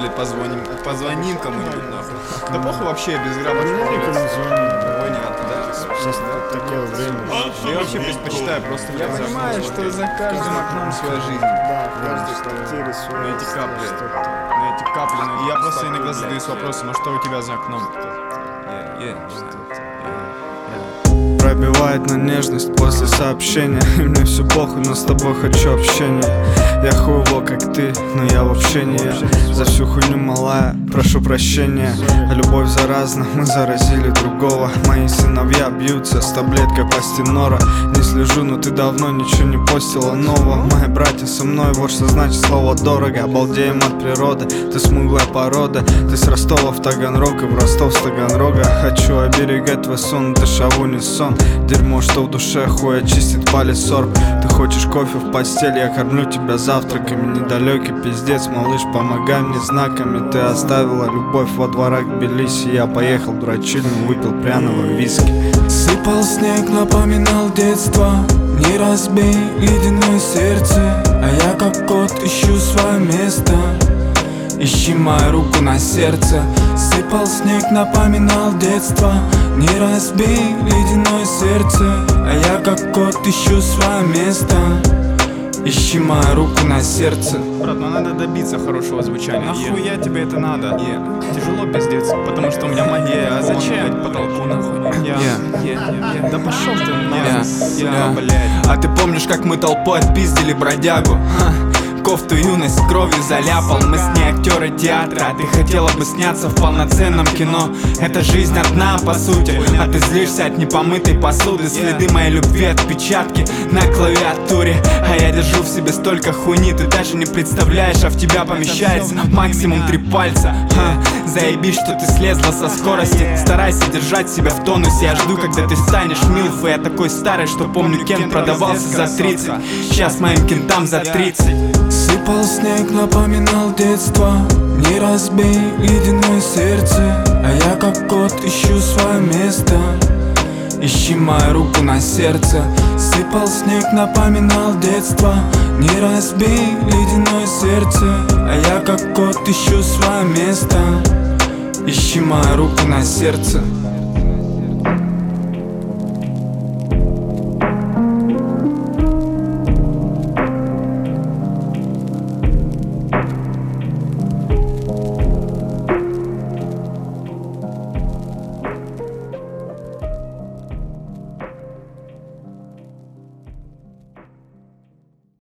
блядь, позвоним кому-нибудь, нахуй. Да похуй вообще, без грамоты. Понятно, да. Сейчас такое время. Я вообще предпочитаю просто, я понимаю, что за каждым окном своя жизнь. Да, в каждой квартире своя. На эти капли. На эти капли. И я просто иногда задаюсь вопросом, а что у тебя за окном? Пробивает на нежность после сообщения. И мне все похуй, но с тобой хочу общения. Я хуево, как ты, но я вообще не я. За всю хуйню малая, прошу прощения. Любовь заразна, мы заразили другого. Мои сыновья бьются с таблеткой пластинора. Не слежу, но ты давно ничего не постила нового. Мои братья со мной, вот что значит слово дорого. Обалдеем от природы, ты смуглая порода. Ты с Ростова в Таганрог и в Ростов с Таганрога. Хочу оберегать твой сон, дышаву не сон. Дерьмо, что в душе, хуй очистит палец сорб. Ты хочешь кофе в постель, я кормлю тебя завтраками. Недалекий пиздец, малыш, помогай мне знаками. Ты оставила любовь во дворах Тбилиси. Я поехал в дурачильню, выпил пряного виски. Сыпал снег, напоминал детство. Не разбей ледяное сердце. А я как кот ищу свое место. Ищи мою руку на сердце. Сыпал снег, напоминал детство. Не разбей ледяное сердце. А я как кот ищу свое место. Ищи мою руку на сердце. Брат, ну надо добиться хорошего звучания. Нахуя тебе это надо? Тяжело, пиздец, потому что у меня магия. А зачем? По потолку, нахуй. Да пошел ты нахуй, блядь. А ты помнишь, как мы толпой отпиздили бродягу? Кофту юность кровью заляпал. Мы с ней актеры театра. А ты хотела бы сняться в полноценном кино. Это жизнь одна по сути. А ты злишься от непомытой посуды. Следы моей любви, отпечатки на клавиатуре. А я держу в себе столько хуйни. Ты даже не представляешь, а в тебя помещается максимум 3 пальца. Заебись, что ты слезла со скорости. Старайся держать себя в тонусе. Я жду, когда ты станешь милфой. Я такой старый, что помню, Кен продавался за 30. Сейчас моим кентам за 30. Сыпал снег, напоминал детство. Не разбей ледяное сердце. А я как кот ищу свое место. Ищи мою руку на сердце. Сыпал снег, напоминал детство. Не разбей ледяное сердце. А я как кот ищу свое место. Ищи мою руку на сердце.